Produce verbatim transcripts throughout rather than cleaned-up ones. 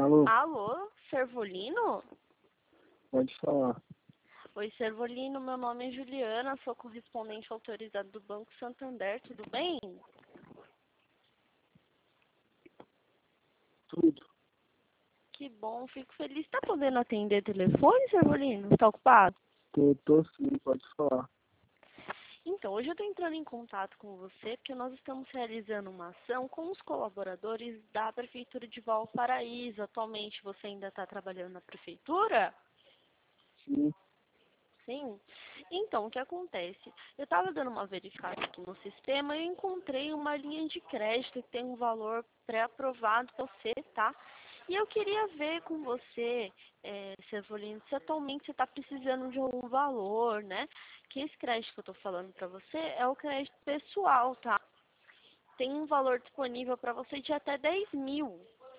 Alô, Alô, Servolino? pode falar. Oi, Servolino, meu nome é Juliana, sou correspondente autorizada do Banco Santander, tudo bem? Tudo. Que bom, fico feliz. Tá podendo atender telefone, Servolino? Tá ocupado? Tô, tô sim, pode falar. Então, hoje eu estou entrando em contato com você porque nós estamos realizando uma ação com os colaboradores da Prefeitura de Valparaíso. Atualmente você ainda está trabalhando na Prefeitura? Sim. Sim. Então, o que acontece? Eu estava dando uma verificada aqui no sistema e eu encontrei uma linha de crédito que tem um valor pré-aprovado para você, tá? E eu queria ver com você, é, Servolino, se atualmente você está precisando de algum valor, né? Que esse crédito que eu estou falando para você é o crédito pessoal, tá? Tem um valor disponível para você de até dez mil.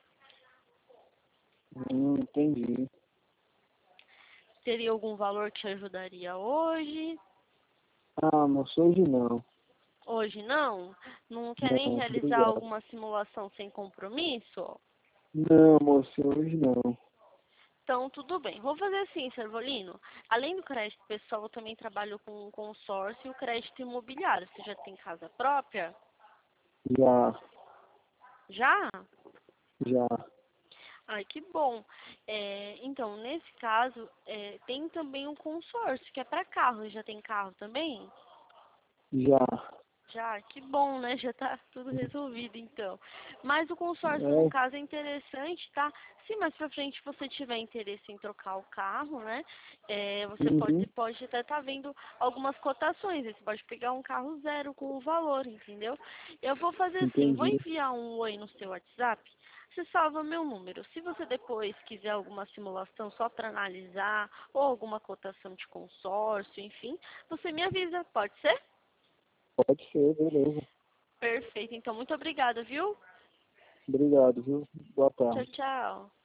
Hum, entendi. Teria algum valor que te ajudaria hoje? Ah, moço, hoje não. Hoje não? Não quer nem Não, realizar obrigado. alguma simulação sem compromisso? Não, moço, hoje não. Então, tudo bem. Vou fazer assim, Servolino. Além do crédito pessoal, eu também trabalho com consórcio e o crédito imobiliário. Você já tem casa própria? Já, Já? já, Ai, que bom. É, então, nesse caso, é, tem também um consórcio, que é para carro. Já tem carro também? já. Já, que bom, né? Já tá tudo resolvido, então. Mas o consórcio, no É, caso, é interessante, tá? Se mais pra frente você tiver interesse em trocar o carro, né? É, você pode, uhum, pode até estar vendo algumas cotações. Você pode pegar um carro zero com o valor, entendeu? Eu vou fazer assim, vou entendi. enviar um oi no seu WhatsApp. Você salva meu número. Se você depois quiser alguma simulação só para analisar, ou alguma cotação de consórcio, enfim, você me avisa, pode ser? Pode ser, beleza. Perfeito. Então, muito obrigada, viu? Obrigado, viu? Boa Tchau, tarde. tchau.